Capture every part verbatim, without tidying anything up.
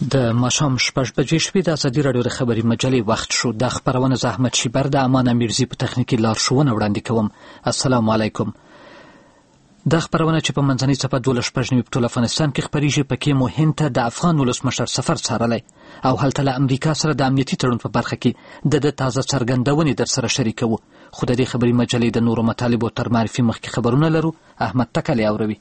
د ماښام شپږ بجې شوې. د ازادي راډیو د خبري مجلې وخت شو. د خبرونه زحمت شیبر د امان میرزي په تخنیکي لارښوونه وړاندې کوم. السلام علیکم. د خبرونه چې په منځنۍ صفحه دولس شپږ نوي په ټول افغانستان کې خپریږي، پکې مو هند ته د افغان ولسمشر سفر څارلی او هلته له امریکا سره د امنیتي تړون په برخه کې د ده تازه څرګندونې در سره شریکوو. خو د دې خبري مجلې د نورو مطالبو تر معرفي مخکې خبرونه لرو. احمد تکلی اوروي.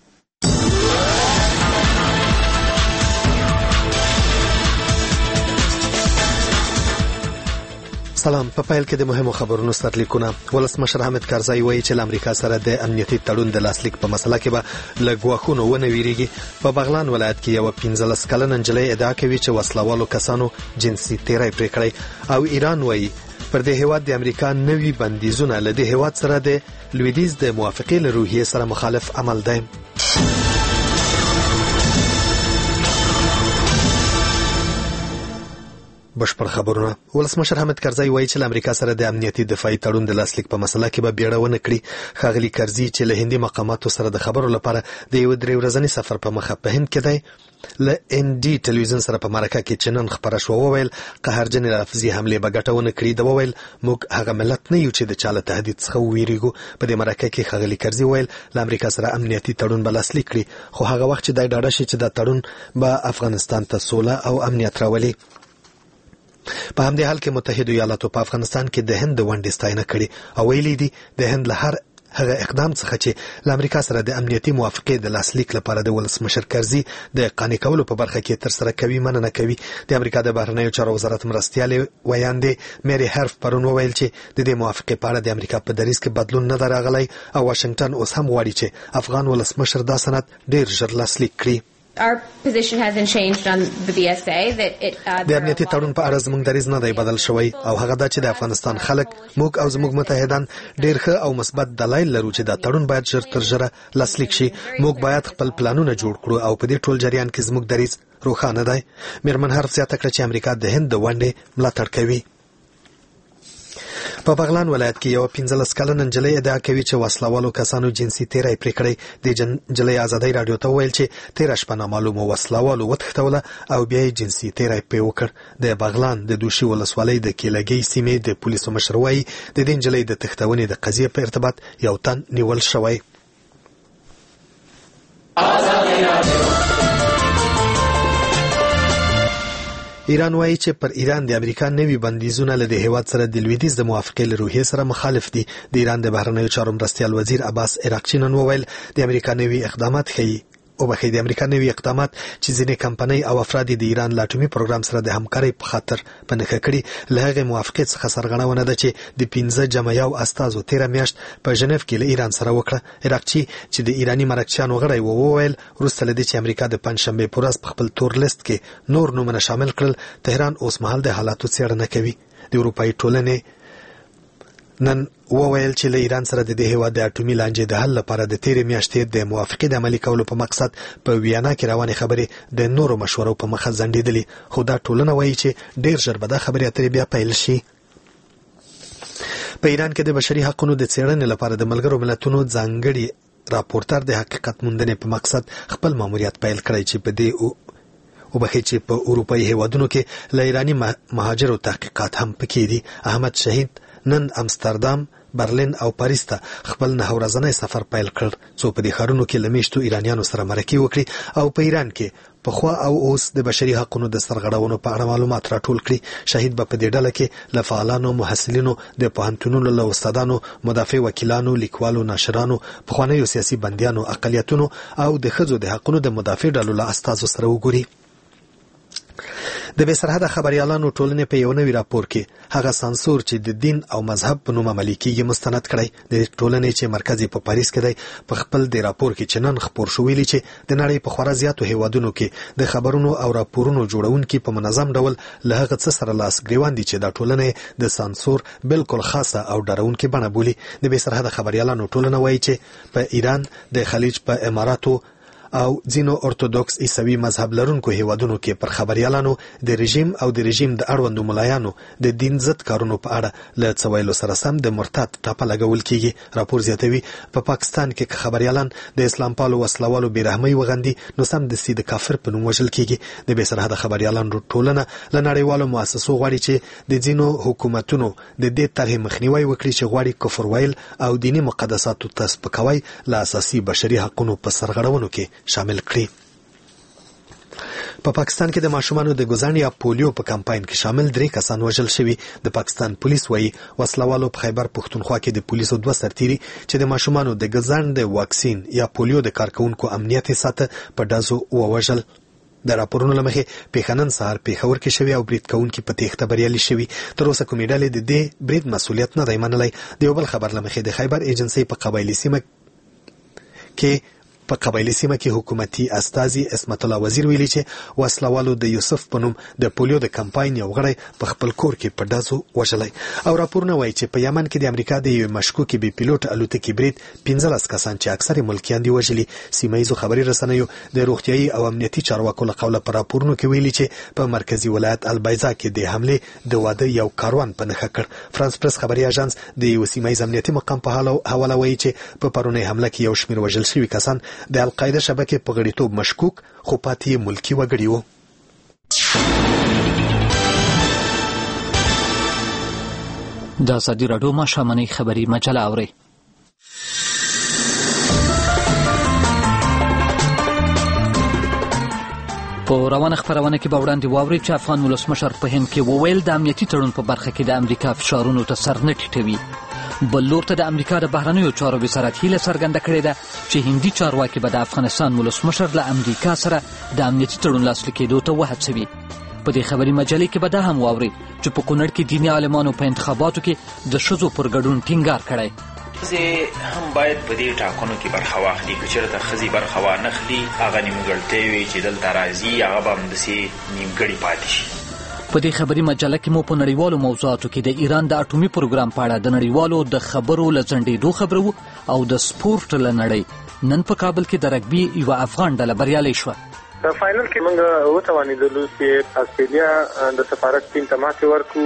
سلام. په پیل کې د مهمو خبرونو سرلیکونه. ولسمشر حامد کرزی وایي چې له امریکا سره د امنیتي تړون د لاسلیک په مسله کې به له ګواښونو ونه ویریږي. په بغلان ولایت کې یوه پنځلس کلنه نجلۍ ادعا کوي چې وسلوالو کسانو جنسي تیری پرې کړی. او ایران وایي پر دې هیواد د امریکا نوي بندیزونه له دې هیواد سره د لویدیځ د موافقې له روحیې سره مخالف عمل دی. بشپړ خبرونه. ولسمشر حامد کرزی وایي چې له امریکا سره د امنیتي دفاعي تړون د لاسلیک په مسله کې به بیړه ونه کړي. ښاغلي کرزي چې له هندي مقاماتو سره د خبرو لپاره د یو درې ورځني سفر په مخه په هند کې دی، له ان ډي ټلویزیون سره په مرکه کې چې نن خبره شوه وویل قهرجنې لفظي حملې به ګټه ونه کړي. د وویل موږ هغه ملت نه یو چې د چا له تهدید څخه وویریږو. په دې مرکه کې ښاغلي کرزي وویل له امریکا سره امنیتي تړون به لاسلیک کړي، خو هغه وخت چې دی ډاډه شي چې دا تړون به افغانستان ته سوله او امنیت راولي. په همدې حال کې متحده ایالاتو په افغانستان کې د هند د ونډې ستاینه کړې او ویلي دي د هند له هر هغه اقدام څخه چې له امریکا سره د امنیتي موافقې د لاسلیک لپاره د ولسمشر کرزي د قانع کولو په برخه کې تر سره کوي مننه کوي. د امریکا د بهرنیو چارو وزارت مرستیالې ویاندې میری هرف پرون وویل چې د دې موافقې په اړه د امریکا په دریځ کې بدلون نه دی راغلی او واشنگټن اوس هم غواړي چې افغان ولسمشر دا سند ډیر ژر لاسلیک کړي. Our position hasn't changed on the B S A that it uh, د امنیتي تړون په اړه زموږ دریځ نه دی بدل شوی او هغه دا چې د افغانستان خلک موږ او زموږ متحدان ډیر ښه او مثبت دلایل لرو چې دا تړون باید ژر تر ژره لاسلیک شي. موږ باید خپل پلانونه جوړ کړو او په دې ټول جریان کې زموږ دریځ روښانه دی. میرمن حرف زیاته کړه چې امریکا د هند د ونډې ملاتړ کوي. په بغلان ولایت کې یو پنځلس کلنه نجلۍ ادعا کوي چې وسلوالو کسانو جنسي تیری پرې کړی. د نجلۍ ازادۍ راډیو ته وویل چې تیره شپه نامعلومو وسلوالو وتښتوله او بیا یې جنسي تیری پرې وکړ. د بغلان د دوشي ولسوالۍ د کیلګۍ سیمې د پولیسو مشر وایي د دې نجلۍ د تښتونې د قضیې په ارتباط یو تن نیول شوی. ایران وایي چې پر ایران د امریکا نوي بندیزونه له دې هیواد سره د لویدیځ د موافقې له روحیې سره مخالف دي. د ایران د بهرنیو چارو مرستیال وزیر عباس عراقچي نن وویل د امریکا نوي اقدامات ښیي او بخې د امریکا نوي اقدامات چې ځینې کمپنۍ او افراد د ایران له اټومي پروګرام سره د همکارۍ په خاطر په نښه کړي. له هغې موافقې څخه سرغړونه ده چې د پنځه جمع یو استازو تیره میاشت په ژنیف کې له ایران سره وکړه. عراقچي چې د ایراني مرکچیانو غړی و وویل وروسته له دې چې امریکا د پنجشنبې په ورځ په خپل تور لیست کې نور نومونه شامل کړل، تهران اوس مهال د حالاتو څېړنه کوي. د اروپایي ټولنې نن وویل چې له ایران سره د دې هیواد د اټومي لانجې د حل لپاره د تیرې میاشتې د موافقې د عملي کولو په مقصد په ویانا کې روانې خبرې د نورو مشورو په مخه ځنډېدلې، خو دا ټولنه وایي چې ډیر ژر به دا خبرې اترې بیا پیل شي. په ایران کې د بشري حقوقو د څېړنې لپاره د ملګرو ملتونو ځانګړي راپورټر د حقیقت موندنې په مقصد خپل ماموریت پیل کړی چې په دې او بخې چې په اروپایي هیوادونو کې له ایراني مهاجرو تحقیقات هم پکې دي. احمد شهید نن امستردام، برلین او پاریس ته خپل نه ورځنی سفر پیل کړ څو په دې ښارونو کې له میشتو ایرانیانو سره مرکې وکړي او په ایران کې پخوا او اوس د بشري حقوقو د سرغړونو په اړه معلومات راټول کړي. شهید به په دې ډله کې له فعالانو، محصلینو، د پوهنتونونو له استادانو، مدافع وکیلانو، لیکوالو، ناشرانو، پخوانیو سیاسي بندیانو، اقلیتونو او د ښځو د حقوقو د مدافع ډلو له استازو سره وګوري. د بې سرحده خبریالانو ټولنې په یو نوي راپور کې هغه سانسور چې د دین او مذهب په نوم عملي کېږي مستند کړی. د ټولنې چې مرکز په پاریس کې دی په خپل د راپور کې چې نن خپور شو ویلي چې د نړۍ په خورا زیاتو هیوادونو کې د خبرونو او راپورونو جوړونکي په منظم ډول له هغه څه سره لاس ګریوان دي چې دا ټولنه د سانسور بالکل خاصه او ډارونکې بڼه بولي. د بې سرحده خبریالانو ټولنه وایي چې په ایران، د خلیج په اماراتو او ځینو اورتودوکس عیسوي مذهب لرونکو هیوادونو کې پر خبريالانو د رژیم او د رژیم د اړوندو ملایانو د دین ضد کارونو په اړه له څویلو سره سم د مرتد ټاپه لګول کیږي. راپور زیاتوي په پا پاکستان کې خبريالان د اسلام پالو وسلوالو بیرحمي وغندي نو سم د سید کافر په نوم وژل کیږي. د بېسرحده خبريالانو ټولنه له نړیوالو مؤسسو غواړي چې د ځینو حکومتونو د دې طرحې مخنیوي وکړي چې غواړي کفر ویل او دینی مقدساتو ته سپکاوی له اساسي بشري حقوقو په سرغړونو کې شامل کړي. په پاکستان کې د ماشومانو د ګزن یا پولیو په کمپاین کې شامل درې کسان وژل شوي. د پاکستان پولیس وایي وسلوالو په خیبر پښتونخوا کې د پولیسو دوه سرتیري چې د ماشومانو د ګزن د واکسین یا پولیو د کارکونکو امنیت ساته په ډزو ووژل. د راپورونو لمخې پیښنن سهار پیښور کې شوی او برید کوونکي په تېښته بریالي شوي. تر اوسه کومې ډلې د دې برید مسؤلیت نه دی منلی. د یو بل خبر لمخې د خیبر ایجنسۍ په قبایلي سیمه کې په قبایلي سیمه کې حکومتي استازي اسمت الله وزیر ویلي چې وسلوالو د یوسف په نوم د پولیو د کمپاین یو غړی په خپل کور کې په ډزو وژلی. او راپورونه وایي چې په یمن کې د امریکا د یو مشکوکې بې پیلوټ الوتکې برید پنځلس کسان چې اکثر ملکیان دي وژلي. سیمه ییزو خبري رسنیو د روغتیایي او امنیتي چارواکو له قوله په راپورونو کې ویلي چې په مرکزي ولایت البیضا کې د حملې د واده یو کاروان په نښه کړ. فرانس پرس خبري اژانس د یو سیمه ییز امنیتي مقام په حواله وایي چې په پرونۍ حمله کې یو شمېر وژل شوي کسان د القاعده شبکې په غړیتوب مشکوک خو پاتې ملکی وګړي وو. د ازادي راډیو ماښامنۍ خبري مجله اورئ. په روانه خبرونه کې به وړاندې واورئ چې افغان ولسمشر په هند کې وویل د امنیتي تړون په برخه کې د امریکا فشارونو ته سر نه ټیټوي. بل لور ته د امریکا د بهرنیو چارو وزارت هیله څرګنده کړې ده چې هندي چارواکي به د افغانستان ولسمشر له امریکا سره د امنیتي تړون لاسلیک کېدو ته وهڅوي. په دې خبري مجلې کې به دا هم واورئ چې په کونړ کې دیني عالمانو په انتخاباتو کې د ښځو پر ګډون ټینګار کړی. ښځې هم باید په دې ټاکنو کې برخه واخلي. که چېرته ښځې برخه وانخلي هغه نیمګړتیاوې وي چې دلته راځي هغه به همداسې نیمګړې پاتې شي. په دې خبري مجله کې مو په نړیوالو موضوعاتو کې د ایران د اټومي پروګرام په اړه د نړیوالو د خبرو له ځنډېدو خبرو او د سپورټ له نړۍ. نن په کابل کې د رګبي یوه افغان ډله بریالۍ شوه. په فاینل کې موږ وتوانېدلو چې استرالیا د سفارت ټیم ته ماتې ورکړو.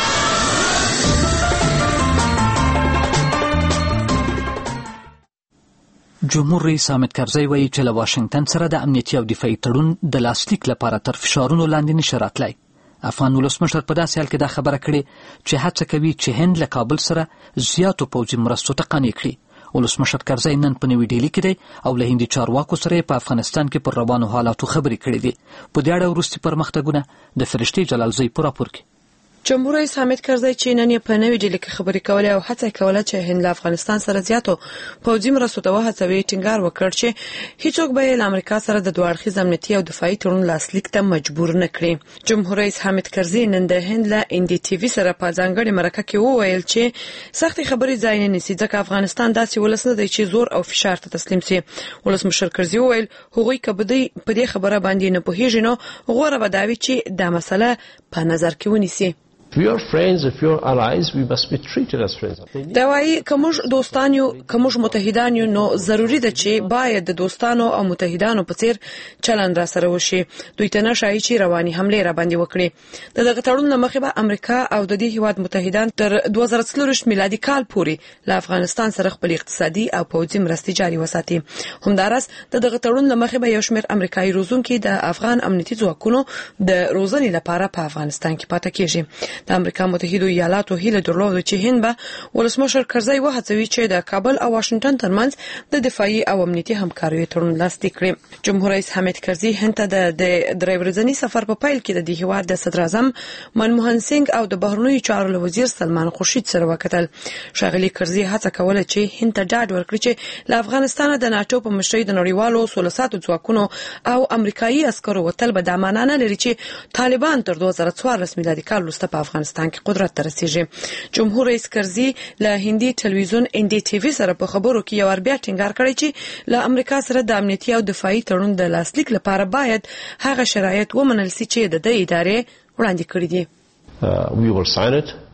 جمهور رئیس حامد کرزی وایي چې له واشنګټن سره د امنیتي او دفاعي تړون د لاسلیک لپاره تر فشارونو لاندې نشي راتلی. افغان ولسمشر په داسې حال کې دا خبره کړې چې هڅه کوي چې هند له کابل سره زیاتو پوځي مرستو ته قانع کړي. ولسمشر کرزی نن په نوي ډیلي کې دی او له هندي چارواکو سره په افغانستان کې پر روانو حالاتو خبرې کړې دي. په دې اړه وروستي پرمختګونه د فرشتي جلالزی په راپور کې. جمهور رئیس حامد کرزی چې نن یې په نوې ډیلي کې خبرې کولې او هڅه کوله چې هند له افغانستان سره زیاتو پوځي مرستو ته وهڅوي ټینګار وکړ چې هیڅوک به له امریکا سره د دوه اړخیز امنیتي او دفاعي تړون لاسلیک ته مجبور نه کړي. جمهور رئیس حامد کرزی نن د هند له ان ډي ټي وي سره په ځانګړې مرکه کې وویل چې سختې خبرې ځای نه نیسي ځکه افغانستان داسې ولس نه دی چې زور او فشار ته تسلیم شي. ولسمشر کرزی وویل هغوی که بدی په دې خبره باندې نه پوهیږي نو غوره به دا وي چې دا مسله په نظر کې ونیسي. If you are friends, if you are allies, we must be treated as friends. دا وايي کومج دوستان یو کومج متحدان یو نو ضروری ده چې باید د دوستانو او متحدانو په څیر چلند را سره وشي. دوی ته نشای چې رواني حمله را باندې وکړي. د دغه تړون مخې به امریکا او د دې هیواد متحدان تر دوه زره څلور میلادي کال پورې له افغانستان سره خپل اقتصادي او پوځي مرستې جاري وساتي. همدارس د دغه تړون مخې به یو شمېر امریکایي روزونکي د افغان امنیتي ځواکونو د روزنې لپاره په افغانستان کې پاتې کیږي. د امریکا متحده ایالاتو هیله درلوده چې هند به ولسمشر کرزی وهڅوي چې د کابل او واشنګټن ترمنځ د دفاعي او امنیتي همکارۍ تړون لاسلیک کړي. جمهور رئیس حامد کرزی هند ته د درې ورځني سفر په پیل کې د دې هیواد د صدر اعظم منموهن سینګ او د بهرنیو چارو وزیر سلمان خورشید سره وکتل. ښاغلي کرزی هڅه کوله چې هند ته ډاډ ورکړي چې له افغانستان د ناتو په مشرۍ د نړیوالو سولې ساتو ځواکونو او امریکایي عسکرو وتل به د معنی نه لري چې طالبان تر دوه زره څوارلس میلادي کال وروسته په افغانستان کې قدرت ته رسیږي. جمهور رئیس کرزی له هندي ټلویزیون ان ډي ټي وي سره په خبرو کې یو بیا ټینګار کړی چې له امریکا سره د امنیتي او دفاعي تړون د لاسلیک لپاره باید هغه شرایط ومنل شي چې د دې ادارې وړاندې کړې دي. Uh, we will sign it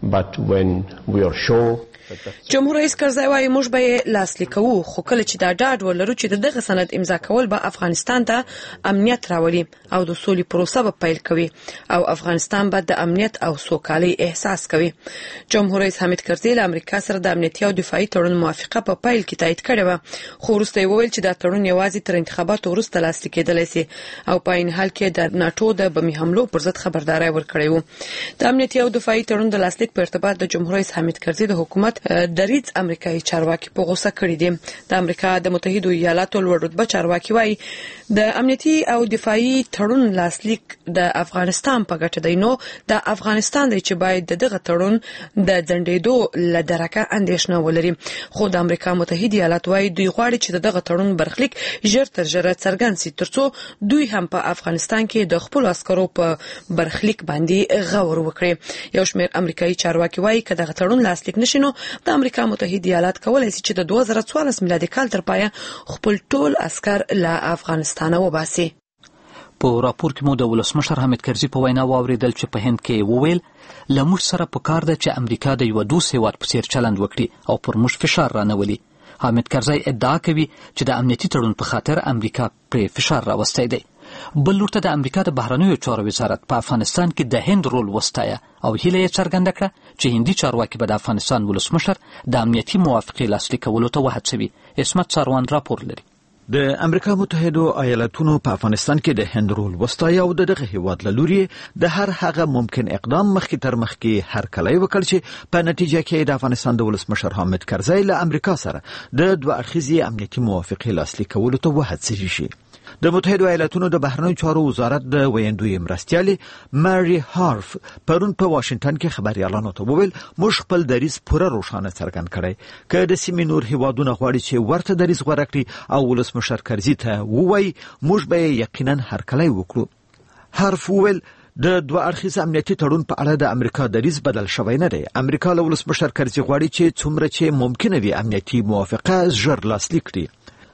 But when we are sure جمهور رئیس کرزی وايي موږ به لاسلیک کوو خو کله چې دا ډاډ ولرو چې دغه سند امضا کول به افغانستان ته امنیت راولي او د سولې پروسه به پیل کوي او افغانستان به د امنیت او سوکالۍ احساس کوي. جمهور رئیس حامد کرزي له امریکا سره د امنیتي او دفاعي تړون موافقه په پیل کې تایید کړې و خو وروسته یې وویل چې دا تړون یوازې تر انتخاباتو وروسته لاسلیک کېدلی شي او په عین حال کې د ناتو د بمي حملو پر ضد خبرداری ورکړی و. د امنیتي او دفاعي تړون د لاسلیک په ارتباط د جمهور رئیس حامد کرزي د حکومت دریځ امریکایي چارواکي په غوسه کړی دي. د امریکا د متحده ایالاتو لوړ رتبه چارواکي وايي د امنیتي او دفاعي تړون لاسلیک د افغانستان په ګټه دی نو د افغانستان دی چې باید دغه تړون د ځنډېدو لدرکه اندېښنه ولري خو د امریکا متحده ایالات وايي دوی غواړي چې دغه تړون برخلیک ژر تر ژره څرګند شي ترڅو دوی هم په افغانستان کې د خپل عسکرو په برخلیک باندې غور وکړي. یو شمېر امریکایي چارواکي وايي چې دغه تړون لاسلیک نشي نو د امریکا متحده ایالات کولای شي چې د دوه زره څوارلس میلادي کال تر پایه خپل ټول عسكر له افغانستان وباسي. په راپور کې مو د ولسمشر حامد کرزي په وینا واوریدل چې په هند کې وویل له موږ سره پکار ده چې امریکا د یو دوست هیواد په څیر چلند وکړي او پر موږ فشار رانولي. حامد کرزي ادعا کوي چې د امنیتي تړون په خاطر امریکا پر فشار راوستی دی. بل لورته د امریکا د بهرنیو چارو وزارت په افغانستان کې د هند رول وستایه او هیله یې څرګنده کړه چې هندي چارواکي به د افغانستان ولسمشر د امنیتي موافقې لاسلیک کولو ته وهڅوي. عصمت ساروان راپور لري. د امریکا متحده ایالاتونو په افغانستان کې د هند رول وستایه او دغه هیواد له لوري د هر هغه ممکن اقدام مخکې تر مخکې هرکلی وکړ چې په نتیجه کې د افغانستان د ولسمشر حامد کرزي له امریکا سره د دوه اړخیزې امنیتي موافقې لاسلیک کولو ته وهڅوي شي. د متحده ایالاتونو د بهرنیو چارو وزارت د ویندوی مرستیالي ماري هارف پرون په واشنگټن کې خبريالانو ته وویل موږ خپل دریځ پوره روښانه څرګند کړی که د سیمې نور هیوادونه غواړي چې ورته دریځ غوره کړي او ولسمشر کرزي ته ووایي موږ به یقینا هرکلی وکړو. هارف وویل د دوه اړخیز امنیتي تړون په اړه د امریکا دریځ بدل شوی نه دی. امریکا له ولسمشر کرزي غواړي چې څومره چې ممکنه وي امنیتي موافقه ژر لاسلیک کړي.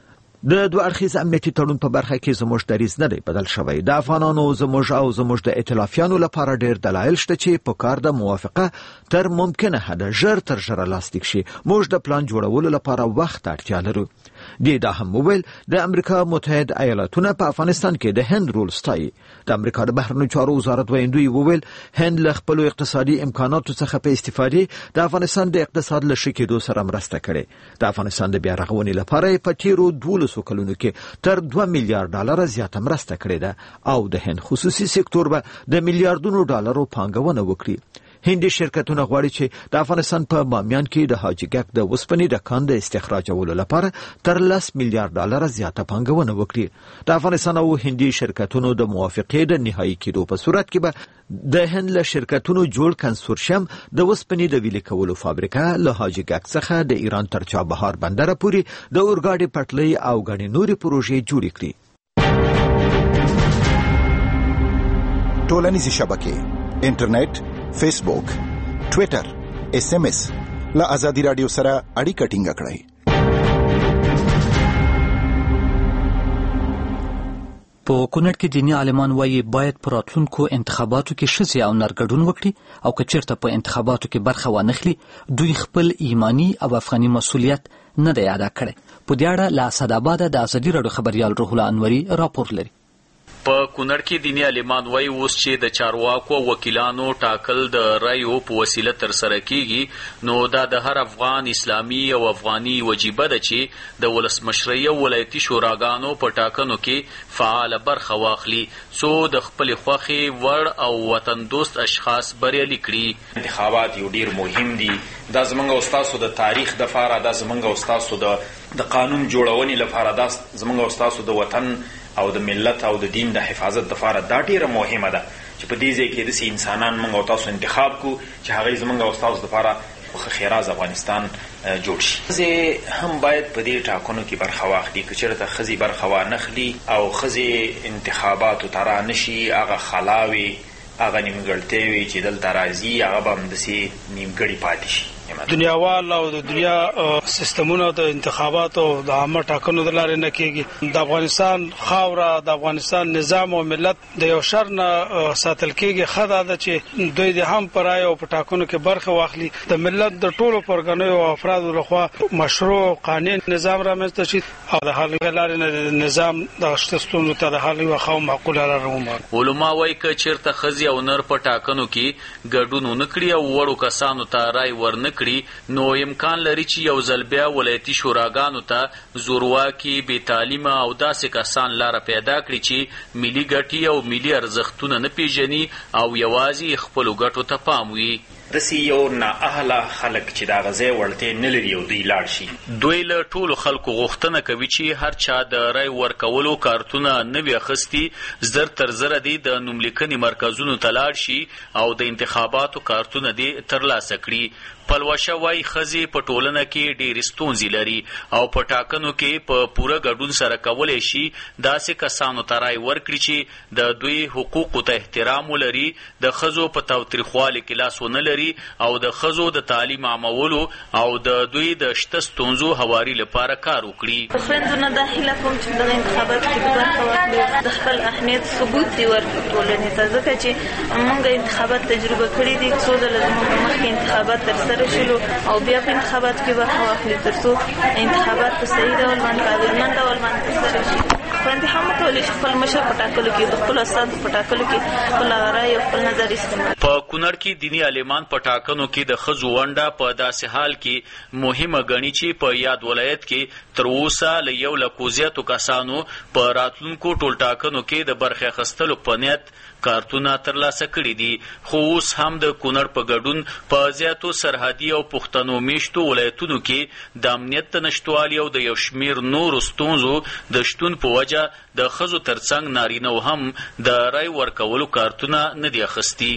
د دوه اړخیز امنیتي تړون په برخه کې زموږ دریځ نه دی بدل شوی. د افغانانو زموږ او زموږ د ائتلافیانو لپاره ډېر دلایل شته چې په کار د موافقه تر ممکنه حده ژر تر ژره لاسلیک شي. موږ د پلان جوړولو لپاره وخت اړتیا لرو. دی دا هم وویل د امریکا متحده ایالاتونه په افغانستان کې د هند رول ستایي. د امریکا د بهرنیو چارو وزارت ویندوی وویل هند له خپل اقتصادي امکاناتو څخه په استفادې د افغانستان د اقتصاد له ښه کېدو سره مرسته کړې. د افغانستان د بیا رغونې لپاره په تیرو دولسو کلونو کې تر دوه میلیارډ ډالر زیاته مرسته کړې ده او د هند خصوصي سکتور به د میلیارډونو ډالرو پانګونه وکړي. هندي شرکتونه غواړي چې د افغانستان په بامیان کې د حاجي ګک د وسپنې د کان د استخراجولو لپاره تر لس میلیارډ ډالر زیاته پانګونه وکړي. د افغانستان او هندي شرکتونو د موافقې د نهایی کېدو په صورت کې به د هند له شرکتونو جوړ کنسورشیم د وسپنې د ویلې کولو فابریکه له حاجي ګک څخه د ایران تر چابهار بندر پورې د اورګاډي پټلۍ او غني نوري پروژې جوړې کړي. ټولنیزې شبکې انټرنیټ فیسبوک ټویټر اس ام اس له ازادي رادیو سره اړیکه ټینګه کړئ. په کونړ کې دیني عالمان وایي باید په راتلونکو انتخاباتو کې ښځې او نر ګډون وکړي او که چېرته په انتخاباتو کې برخه وانخلي دوی خپل ایمانی او افغاني مسؤلیت نه دی ادا کړی. په دې اړه له اسداباده د ازادي راډیو خبریال روح الله انوري راپور لري. په کونړ کې دیني عالمان وایي اوس چې د چارواکو وکیلانو ټاکل د رایو په وسیله ترسره کیږي نو دا د هر افغان اسلامي او افغاني وجیبه ده چې د ولسمشرۍ او ولایتي شوراګانو په ټاکنو کې فعال برخه واخلي څو د خپل خوښې وړ او وطن دوست اشخاص بریالي کړي. انتخابات یو ډیر مهم دي. دا زمونږ او ستاسو د تاریخ دپاره، دا زمونږ او ستاسو د قانون جوړونې لپاره، دا زمونږ او ستاسو د وطن او د ملت او د دین د حفاظت لپاره دا ډیره مهمه ده چې په دې ځای کې داسې انسانان موږ او تاسو انتخاب کړو چې هغوی زموږ او ستاسو لپاره خیراز افغانستان جوړ شي. ښځې هم باید په دې ټاکنو کې برخه واخلي. که چېرته ښځې برخه وانخلي او ښځې انتخاباتو ته رانشي هغه خلاوې هغه نیمګړتیاوې چې دلته راځي هغه به همداسې نیمګړې پاتې شي. دنیاوال او د دنیا سیستمونو د انتخاباتو د عامه ټاکنو د لارې نه کېږي. د افغانستان خاوره د افغانستان نظام او ملت د یو شر نه ساتل کېږي. خدا د چې دوی د هم پرای او په ټاکنو کې برخه واخلي. د ملت د ټولو پرګنو او افرادو لخوا مشروع قانوني نظام رامنځته شي او د حل لارې نه نظام د شتستونو ته د حل یو خو معقوله لار ومومي. علما وايي ک چیرته خزي او نر په ټاکنو کې ګډون نکړي او وړو کسانو ته رای ورنکړي نو امکان لري چې یو ځل بیا ولایتي شوراګانو ته زورواکي بې تعلیمه او داسې کسان لاره پیدا کړي چې ملي ګټې او ملي ارزښتونه نه پیژني او یوازې خپلو ګټو ته پام وي. داسې یو نااهله خلک چې دا غځای وړتیا نه لري او دوی لاړ شي. دوی له ټولو خلکو غوښتنه کوي چې هر چا د رای ورکولو کارتونه نه وي اخیستي زر تر زره دې د نوملیکنې مرکزونو ته لاړ شي او د انتخاباتو کارتونه دې ترلاسه کړي. پلوشه وايي ښځې په ټولنه کې ډېرې ستونزې لري او په ټاکنو کې په پوره ګډون سره کولی شي داسې کسانو ته رای ورکړي چې د دوی حقوقو ته احترام ولري، د ښځو په تاوتریخوالي کې لاس ونه لري او د ښځو د تعلیم عامولو او د دوی د شته ستونزو هواري لپاره کار وکړي. خویندو نه دا هیله کوم چې دغه انتخاباتو کې د برخه واخلي د خپل اهمیت ثبوت دې ورکړي ټولنې ته، ځکه چې موږ انتخابات تجربه کړي دي. څو ځله زموږ په مخکې انتخابات ترسره شلو او بیا په انتخابات کې برخه واخلي تر څو انتخابات په صحیح ډول باندې عادلانه ډول باندې ترسره شي. خویندې هم کولی شي خپل مشر په ټاکلو کې د خپلو استازو په ټاکلو کې خپل رایې او خپل نظر استعمال. په کونړ کې دیني عالمان په ټاکنو کې د ښځو ونډه په داسې حال کې مهمه ګڼي چې په یاد ولایت کې تر اوسه له یو لکو زیاتو کسانو په راتلونکو ټول ټاکنو کې د برخې اخیستلو په نیت کارتونه ترلاسه کړي دي. خو اوس هم د کونړ په ګډون په زیاتو سرحدي او پښتنو میشتو ولایتونو کې د امنیت د نشتوالي او د یو شمیر نورو ستونزو د شتون په وجه د ښځو ترڅنګ نارینه هم د رای ورکولو کارتونه نه دي اخیستي.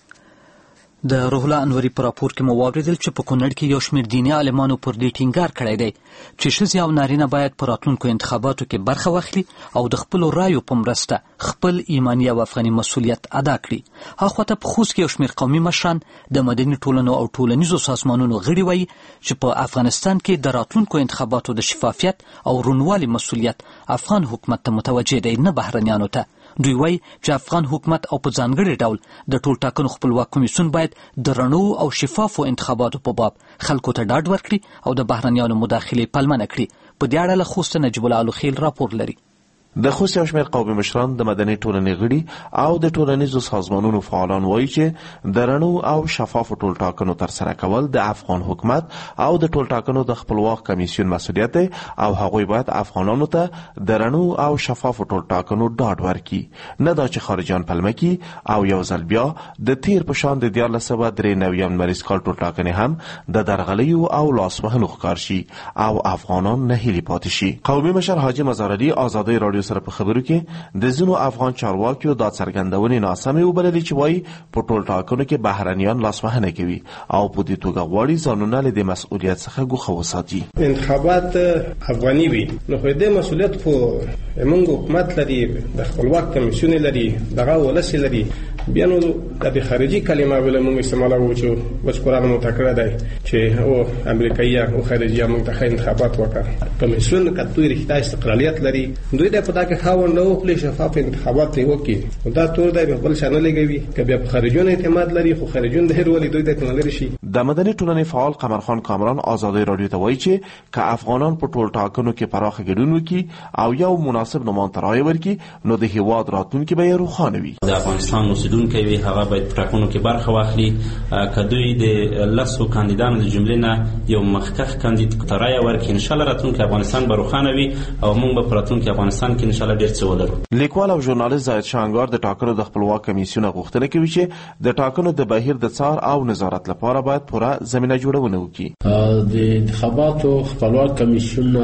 د روح الله انوري په راپور کې مو واورېدل چې په کونړ کې یو شمېر دیني عالمانو پر دې ټینګار کړی دی چې ښځې او نارینه باید په راتلونکو انتخاباتو کې برخه واخلي او د خپلو رایو په مرسته خپل ایماني او افغاني مسؤلیت ادا کړي. هاخواته په خوست کې یو شمېر قومي مشران د مدني ټولنو او ټولنیزو سازمانونو غړي وایي چې په افغانستان کې د راتلونکو انتخاباتو د شفافیت او روڼوالي مسؤلیت افغان حکومت ته متوجه دی نه بهرنیانو ته. دوی وایي چې افغان حکومت او په ځانګړي ډول د ټول ټاکنو خپلواک کمیسیون باید د رڼو او شفافو انتخاباتو په باب خلکو ته ډاډ ورکړي او د بهرنیانو مداخلې پلمه نه کړي. په دې اړه له خوست نجیب الله الخیل راپور لري. د خوست یو شمېر قومي مشران د مدني ټولنې غړي او د ټولنیزو سازمانونو فعالان وایي چې د رڼو او شفافو ټول ټاکنو ترسره کول د افغان حکومت او د ټول ټاکنو د خپلواک کمیسیون مسؤلیت دی او هغوی باید افغانانو ته د رڼو او شفافو ټول ټاکنو ډاډ ورکړي، نه دا چې خارجیان پلمه کړي او یو ځل بیا د تیر په شان د دیارلس سوه درې نوي لمریز کال ټول ټاکنې هم د درغلیو او لاسوهنو ښکار شي او افغانان نهیلي پاتې شي. قومي مشر حاجي مزارعلي ازادۍ راډیو سره په خبرو کې د ځینو افغان چارواکیو دا څرګندونې ناسمې وبللې چې وایي په ټول ټاکنو کې بهرنیان لاسوهنه کوي او په دې توګه غواړي ځانونه له دې مسؤلیت څخه ګوښه وساتي. انتخابات افغاني وي نو خو دې مسؤلیت خو موږ حکومت لري، د خپلواک کمیسیون لري، دغه ولس لري. بیا نو د خارجي کلمه ول موږ استعمالوو چې بس قرآن متکړه دی چې او امریکایي او خارجي موږ ته انتخابات وکړه. کمیسیون کتوی رښتا استقلالیت لري، دوی د په دغه خاوند او خپل شفاف انتخابات وکړي. دا ټول د بل شان لګوي که بیا په خارجونو اعتماد لري خو خارجون د هر ولې دوی د کنه لري شي. د مدني ټولنې فعال قمرخان کامران ازادۍ راډیو ته وایي چې که افغانان په ټول ټاکنو کې پراخه ګډون وکړي او یو مناسب نومان ته رایه ورکړي نو د هیواد راتلونکي به یې روښانه وي. د افغانستان اوسیدونکي وي هغه باید په ټاکنو کې برخه واخلي. که دوی د لسو کاندیدانو د جملې نه یو مخکښ کاندید ته رایه ورکړي ان شاء الله راتلونکي افغانستان به روښانه وي او موږ به په راتلونکي افغانستان کې ان شاء الله ډېر څه ولرو. لیکوال او ژورنالیست زاهد شانګار د ټاکنو د خپلواک کمیسیون غوښتنه کوي چې د ټاکنو د بهیر د څار او نظارت لپاره باید پوره زمینه جوړونه وکړي. د انتخاباتو خپلواک کمیسیون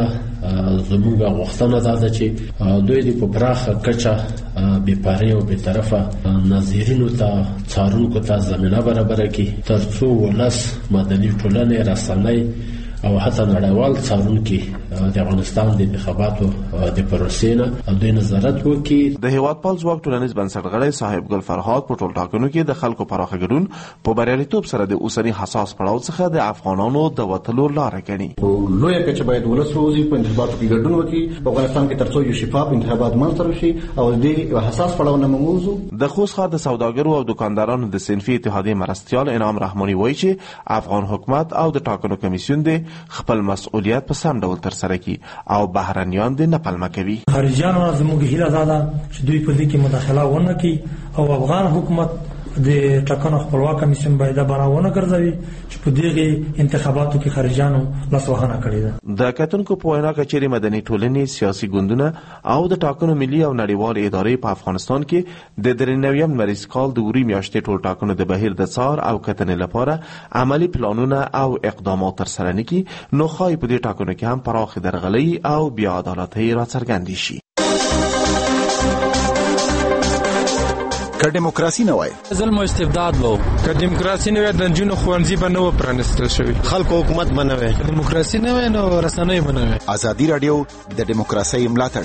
زموږ غوښتنه ده چې دوی د په پراخه کچه بې پارې او بې طرفه ناظرینو ته څارونکو ته زمینه برابره کړي تر څو ولس، مدني ټولنې، رسنۍ او حتی نړیوال څارونکي د افغانستان د انتخاباتو د پروسې نه د نظارت وکړي. د هیواد پال ځواک ټولنیز بنسټګر صاحب ګل فرهاد په ټول ټاکنو کې د خلکو پراخه ګډون په بریالیتوب سره د اوسنی حساس پړاو څخه د افغانانو د وټلو لار کوي. لویه کچه باید ولس وزي په انتخاباتو کې ګډون وکړي په افغانستان کې ترڅو یو شفاف انتخابات منځته شي او د حساس پړاو نه موضوع. د خوست ښار د سوداګرو او دکاندارانو د صنفي اتحادیې مرستیال انعام رحماني وایي چې افغان حکومت او د ټاکنو کمیسیون د خپل مسؤلیت په سم ډول ترسره کوي او بهرنیان د نه پلمه کوي. خارجيانو زموږ هیله ده چې دوی په دې کې مداخله ونه کړي او افغان حکومت د ټاکنو خپلواک کمیسیون باید براونه ګرځوي چې په دغه انتخاباتو کې خارجيانو لاسوهنه کړې ده. د کتونکو په وینا کچېرې مدني ټولنې سیاسي ګوندونه او د ټاکنو ملي او نړیوال ادارې په افغانستان کې د درنویم مریض کال د وری میاشتې ټول ټاکنو د بهیر د څار او کتنې لپاره عملی پلانونه او اقدامات ترسره نکړي نو خای په دې ټاکنو کې هم پراخ درغلي او بیا عدالتي راڅرګند شي. که دیموکراسي نه وای ظلم او استبداد وو، که دیموکراسي نه وای د جنونو خوانزي به نه پرانستل شوی، خلکو حکومت به نه وای، دیموکراسي نه وای نو رسنۍ به نه وای. ازادي رادیو د دیموکراسي ملاتړ.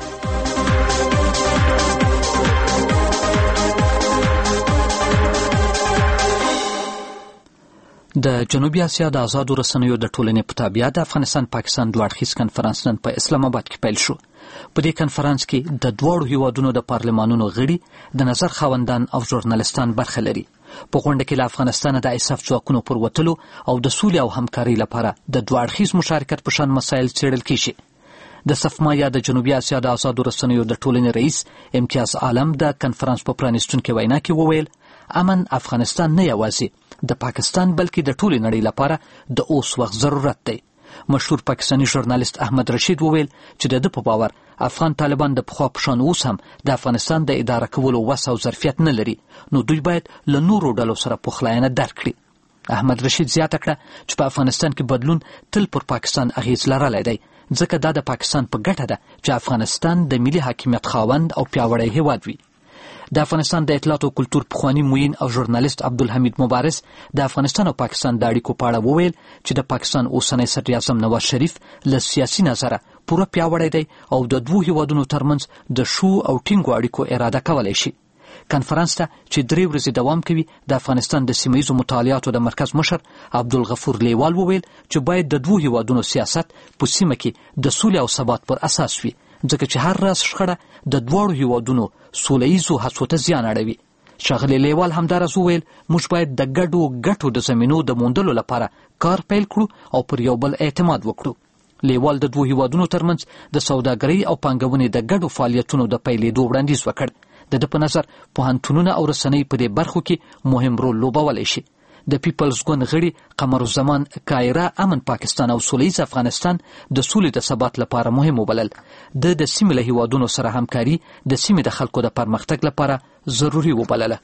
د جنوبي اسیا د آزادو رسنیو د ټولنې په تابع د افغانستان پاکستان دوه اړخیز کنفرانس نن په اسلام آباد کې پیل شو. په دې کنفرانس کې د دواړو هیوادونو د پارلمانونو غړي د نظر خاوندان او ژورنالستان برخه لري. په غونډه کې له افغانستان د ایساف ځواکونو پر وتلو او د سولې او همکارۍ لپاره د دوه اړخیز مشارکت په شان مسایل څېړل کیږي. د صفما یا د جنوبي اسیا د آزادو رسنیو د ټولنې رئیس امتیاز عالم د کنفرانس په پرانیستونکې وینا کې وویل امن افغانستان نه یوازې د پاکستان بلکې د ټولې نړۍ لپاره د اوس وخت ضرورت دی. مشهور پاکستاني ژورنالیست احمد رشید وویل چې د ده په باور افغان طالبان د پخوا په شان اوس هم د افغانستان د اداره کولو وس او ظرفیت نه لري نو دوی باید له نورو ډلو سره پخلاینه درک کړي. احمد رشید زیاته کړه چې په افغانستان کې بدلون تل پر پاکستان اغیز لرلی دی ځکه دا د پاکستان په ګټه ده چې افغانستان د ملي حاکمیت خاوند او پیاوړی هیواد وي. د افغانستان د اطلاعات او کلتور پخوانی موین او ژورنالیست عبدالحمید مبارز د افغانستان او پاکستان د اړیکو په اړه وویل چې د پاکستان اوسنی صدر اعظم نواز شریف له سیاسي نظره پوره پیاوړی دی او د دوو هیوادونو ترمنځ د ښو او ټینګو اړیکو اراده کولی شي. کنفرانس ته چې درې ورځې دوام کوي د افغانستان د سیمه ییزو مطالعاتو د مرکز مشر عبدالغفور لیوال وویل چې باید د دوو هیوادونو سیاست په سیمه کې د سولې او ثبات پر اساس وي ځکه چې هر راز شخړه د دواړو هیوادونو سوله ییزو هڅو ته زیان اړوي. ښاغلي لیوال همداراز وویل موږ باید د ګډو ګټو د زمینو د موندلو لپاره کار پیل کړو او پر یو بل اعتماد وکړو. لیوال د دوو هیوادونو ترمنځ د سوداګرۍ او پانګونې د ګډو فعالیتونو د پیلېدو وړاندیز وکړ. د ده په نظر پوهنتونونه او رسنۍ په دې برخو کې مهم رول لوبولی شي. د پیپلز ګوند غړي قمر الزمان کایرا امن پاکستان او سولیز افغانستان د سولې د ثبات لپاره مهم وبلل. د د سیمې له هیوادونو سره همکاري د سیمې د خلکو د پرمختګ لپاره ضروري وبلله.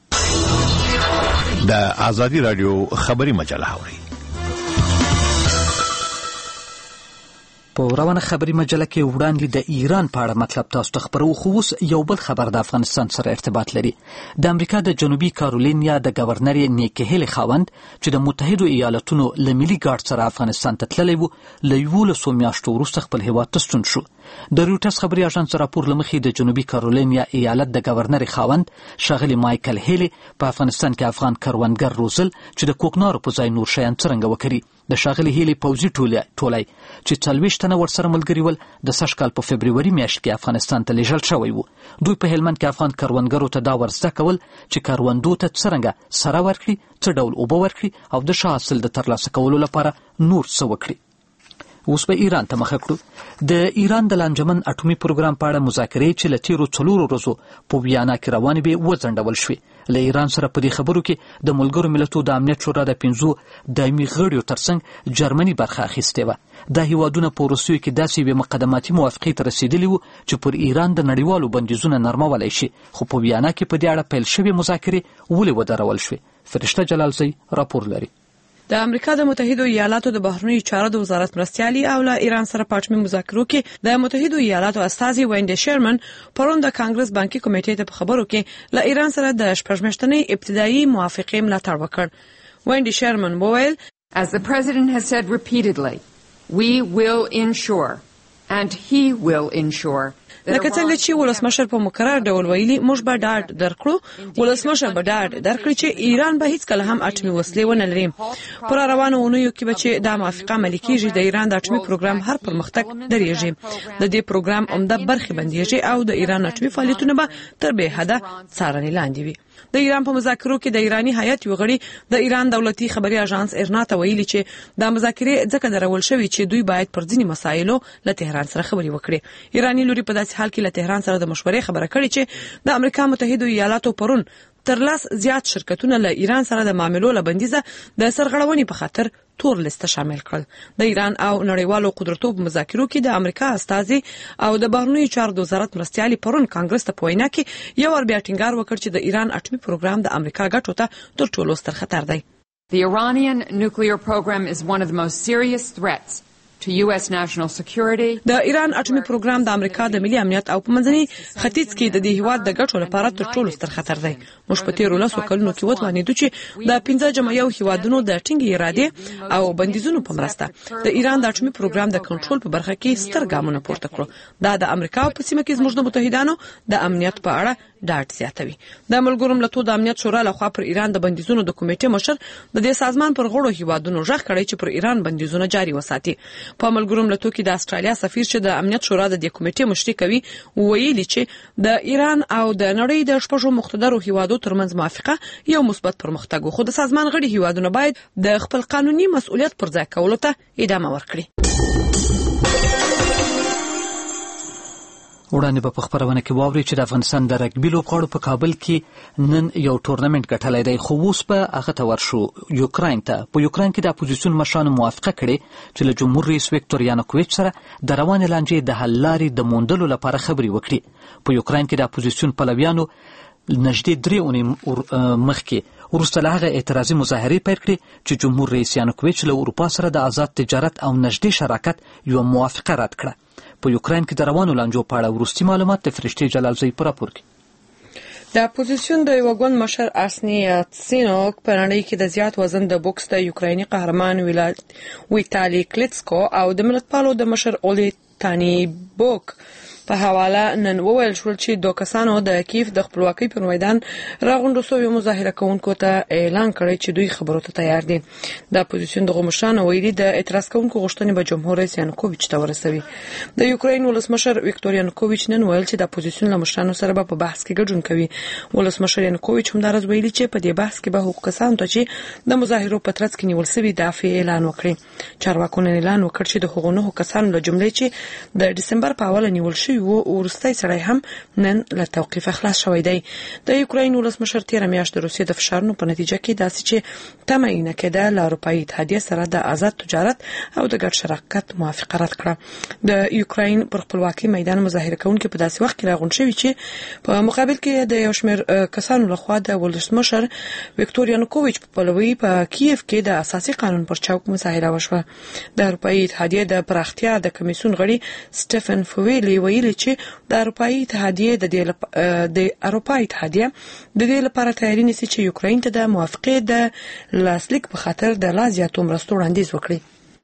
د آزادي رادیو خبري مجله اوري. په روانه خبري مجله کې وړاندې د ایران په اړه مطلب تاسو ته خبرو خو اوس یو بل خبر د افغانستان سره ارتباط لري. د امریکا د جنوبي کارولینیا د گورنر نیکی هیلی خاوند چې د متحدو ایالاتونو له ملي ګارد سره افغانستان ته تللی و له یولسو میاشتو وروسته خپل هیواد ته ستون شو. د رویټرز خبري اژانس راپور له مخې د جنوبي کارولینیا ایالت د گورنر خاوند ښاغلي مایکل هیلی په افغانستان کې افغان کروندګر روزل چې د کوکنارو په ځای نور شیان څرنګه وکړي. د ښاغلي هیلی پوځي ټولی چې څلوېښت تنه ورسره ملګري ول د سږ کال په فبروري میاشت کې افغانستان ته لیږل شوی و. دوی په هلمند کې افغان کروندګرو ته دا ور زده کول چې کروندو ته څرنګه سره ورکړي، څه ډول اوبه ورکړي او د ښه حاصل د ترلاسه کولو لپاره نور څه وکړي. اوس به ایران ته مخه کړو. د ایران د لانجمن اټومي پروګرام په اړه مذاکرې چې له تیرو څلورو ورځو په ویانا کې روانې وې وځنډول شوې. له ایران سره په دې خبرو کې د ملګرو ملتونو د امنیت شورا د پنځو دایمي غړیو ترڅنګ جرمني برخه اخیستې وه. دا هیوادونه په وروستیو کې داسې یوې مقدماتي موافقې ته رسېدلي وو چې پر ایران د نړیوالو بندیزونه نرمولی شي، خو په ویانا کې په دې اړه پیل شوې مذاکرې ولې ودرول شوې. فرشته جلالزی راپور لري. د امریکا د متحدو ایالاتو د بهرنیو چارو د وزارت مرستیالي او له ایران سره په اټومي مذاکرو کې د متحدو ایالاتو استازي وینډي شرمن پرون د کانګرس بانکي کمیټې ته په خبرو کې له ایران سره د شپږ میاشتنۍ ابتدایي موافقې ملاتړ وکړ. وینډي شرمن وویل As the President has said repeatedly, we will ensure, and he will ensure, لکه څنګه چې ولسمشر په مقرر ډول ویلي موږ به ډاډ درکړو ولسمشر به ډاډ درکړي چې ایران به هیڅ کله هم اټومي وسلې ونه لري پر روانو اونیو کې به چې د موافقه عملي کیږي د ایران د اټومي پروګرام هر پرمختګ درېږي د دې پروګرام عمده برخې بنديږي او د ایران اټومي فعالیتونه به تر به حده څارنې لاندې وي د ایران په مذاکرو کې د ایرانی هیئت یو غړي د ایران دولتي خبري اژانس ارنا ته ویلي چې د مذاکرې ځکه درول شوی چې دوی باید پر ځینې مسایلو له تهران سره خبري وکړي ایرانی لوري په داسې حال کې له تهران سره د مشورې خبره کړې چې د امریکا متحده ایالاتو پرون تر لاس زیات شرکتونه له ایران سره د معاملو له بندیزه د سرغړونې په خاطر تور لیست شامل کړل د ایران او نړیوالو قدرتو په مذاکرو کې د امریکا استازي او د بهرنیو چارو وزارت مرستيالي پرون کانګرس ته په وینا کې یو ور بیا ټینګار وکړ چې د ایران اټومي پروګرام د امریکا ګټو ته تر ټولو ستر خطر دی. The Iranian nuclear program is one of the most serious threats to U S national security. د ایران اټومي پروګرام د امریکا د ملي امنیت او په منځني ختیځ کې د دې هیواد د ګټو لپاره تر ټولو ستر خطر دی. موږ په تیرو لسو کلونو کې وتوانیدو چې د پنځه جمع یو هیوادونو د ټینګې ارادې او بندیزونو په مرسته د ایران د اټومي پروګرام د کنټرول په برخه کې ستر ګامونه پورته کړو. دا د امریکا په سیمه کې زموږ د متحدانو د امنیت په اړه ډاډ زیاتوي. د ملګرو ملتونو د امنیت شورا لخوا پر ایران د بندیزونو د کمیټې مشر د دې سازمان پر غړو هیوادونو ژغ کړی چې پر ایران بندیزونه جاري وساتي. په ملګرو ملتونو کې د استرالیا سفیر چې د امنیت شورا د دې کمیټې مشري کوي ویلي چې د ایران او د نړۍ د شپږو مقتدرو هیوادو ترمنځ موافقه یو مثبت پرمختګ خو د سازمان غړي هیوادونه باید د خپل قانوني مسؤلیت پر ځای کولو ته ادامه ورکړي. وړاندې په خبرونه کې واوري چې د افغانستان د رګبي لوبغاړو په کابل کې نن یو ټورنمنت ګټلای دی خو اوس به هغه ته ورشو یوکراین ته. په یوکراین کې د اپوزیسیون مشرانو موافقه کړې چې له جمهور رئیس ویکتور یانوکوویچ سره د روانې لانجې د حل لارې د موندلو لپاره خبرې وکړي. په یوکراین کې د اپوزیسیون پلویانو نږدې درې اونۍ مخکې وروسته له هغه اعتراضي مظاهرې پیل کړې چې جمهور رئیس یانوکوویچ له اروپا سره د آزاد تجارت او نږدې شراکت یو موافقه رد کړه. په یوکراین کې د روانو لانجو په اړه وروستي معلومات د فرشتي جلالزی په راپور کې. د اپوزیسیون د یو ګوند مشر اسنی یاتسینوک په نړۍ کې د زیات وزن د بوکس د یوکرایني قهرمان ویتالی کلیټسکو او د ملتپالو د مشر اولی تانی بوک په حواله نن وویل شول چې دوه کسانو د کیف د خپلواکۍ پر میدان راغونډو شوی مظاهره کوونکو ته اعلان کړی چې دوی خبرو ته تیار دي. د اپوزیسیون د مشرانو ویلي د اعتراض کوونکو غوښتنې به جمهور رئیس یانوکوویچ ته ورسوي. د یوکراین ولسمشر ویکتور یانوکوویچ نن ویل چې د اپوزیسیون له مشرانو سره به په بحث کې ګډون کوي. ولسمشر یانوکوویچ هم دراز ویلي چې په دې بحث کې به حقوق کسانو ته چې د مظاهرو په ترڅ کې نیول شوي دافع اعلان وکړي. چارواکو اعلان وکړ چې د حقوقو کسانو له جملې چې د دسمبر په اوله نیول شوی وو ورستۍ سړی هم نن له توقیف خلاص شوی دی. د یوکراین ولسمشر تیر میاشت د روسیې د فشارونو په نتیجه کې داسې چې تمایل کېده له اروپایي اتحادیه سره د آزاد تجارت او د ګډ شراکت موافقه رد کړه. د یوکراین پر خپلواکۍ میدان مظاهره کوونکي په داسې وخت کې راغونډ شوي چې په مقابل کې د یو شمېر کسانو لخوا د ولسمشر ویکتور یانوکوویچ په پلوي په کیف کې د اساسي قانون پر چوک مظاهره وشوه. د اروپایي اتحادیه د پراختیا د کمیسیون غړي سټيفن فویلی ویلي چې د اروپایي اتحادیه د د اروپایي اتحادیه د دې لپاره تیاری نیسي چې یوکراین ته د موافقې د لاسلیک په خاطر د لا زیاتو مرستو وړاندیز وکړي.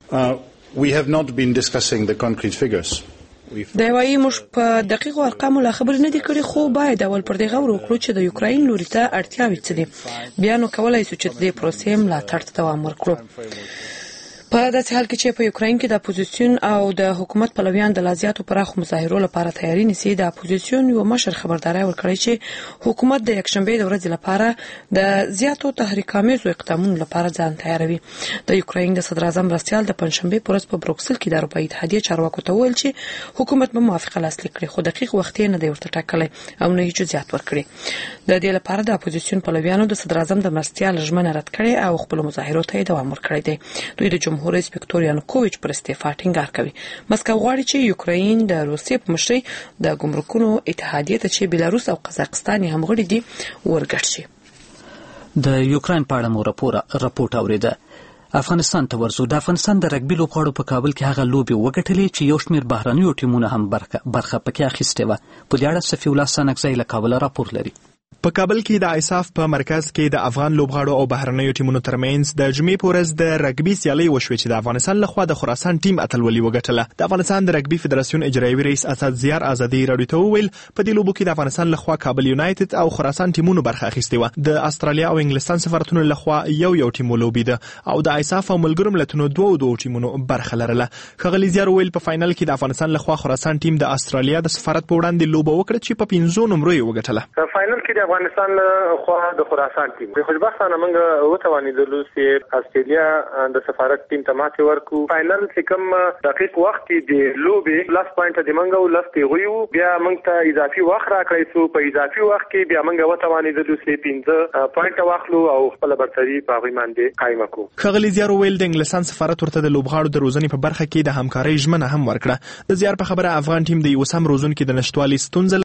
We have not been discussing the concrete figures. دا وايي موږ په دقیقو ارقامو لا خبر نه دي کړی خو باید اول پر دې غوړ وکړو چې د یوکراین لوري ته اړتیاوې څه دي. بیا نو کولای شو چې د پروسې ملاتړ ته دوام ورکړو. په داسې حال کې چې په یوکراین کې د اپوزیسیون او د حکومت پلویان د لازیاتو پراخو مظاهرو لپاره تیاری نیسي. د اپوزیسیون یو مشر خبرداري ورکړی چې حکومت د یکشنبه د ورځې لپاره د زیاتو تحریک‌آمیزو اقدامونو لپاره ځان تیاروي. د یوکراین د صدر اعظم مرستيال د پنځشنبه په ورځ په بروکسل کې د اروپایي اتحادیه چارواکو ته ویل چې حکومت به موافقه لاسلیک کړي خو دقیق وخت یې نه دی ورته ټاکلی او نه یې جزئیات ورکړي. د دې لپاره د اپوزیسیون پلویانو د صدر اعظم د مرستيال ژمنه رد کړې او خپل مظاهرو ته دوام ورکړی دی. دوی د جمهور رئیس ویکتور یانوکوویچ پر استعفا ټینګار کوي. مسکو غواړي چې یوکراین د روسیې په مشرۍ د ګمرکونو اتحادیه ته چې بلاروس او قزاقستان هم غړي دي ورګډ شي. د یوکراین په اړه مو راپورټ اوریده. افغانستان ته ورزو. د افغانستان د رګبي لوبغاړو په کابل کې هغه لوبي وګټلې چې یو شمېر بهرنیو ټیمونو هم برخه برخه پکې اخیستې و. په دې اړه صفی الله سنکزی له کابل راپور لري. په کابل کې د ایساف په مرکز کې د افغان لوبغاړو او بهرنیو ټیمونو ترمنځ د جمعې په ورځ د رګبي سیالۍ وشوې چې د افغانستان لخوا د خراسان ټیم اتلولي وګټله. د افغانستان د رګبي فدراسیون اجرایوي رئیس اسد زیار آزادي راډیو ته وویل په دې لوبو کې د افغانستان لخوا کابل یونایټډ او خراسان ټیمونو برخه اخیستې وه. د استرالیا او انګلستان سفارتونو لخوا یو یو ټیم ولوبېده او د ایساف او ملګرو ملتونو دوه دوه ټیمونو برخه لرله. ښاغلي زیار وویل په فاینل کې د افغانستان لخوا خراسان ټیم د استرالیا د سفارت په وړاندې لوبه وکړه چې په پنځو نمرو یې وګټله. فاینل کې د افغانستان خو د خراسان ټیم په خوشبختانه موږ وتوانیدلو چې استرالیا د سفارت ټیم ته ماتې ورکو. فاینل چې کوم دقیق وخت د لوبې لاس پوینټ د موږ لاس پیغوي بیا موږ ته اضافي وخت راکړی سو. په اضافي وخت کې بیا موږ وتوانیدلو چې پنځه پوینټ واخلو او خپل برتري په هغه باندې قائم کړو. ښاغلي زیار ویل د انګلستان سفارت ورته د لوبغاړو د روزنې په برخه کې د همکارۍ ژمنه هم ورکړه. د زیار په خبره افغان ټیم د یو سم روزونکو د نشټوالي ستونزه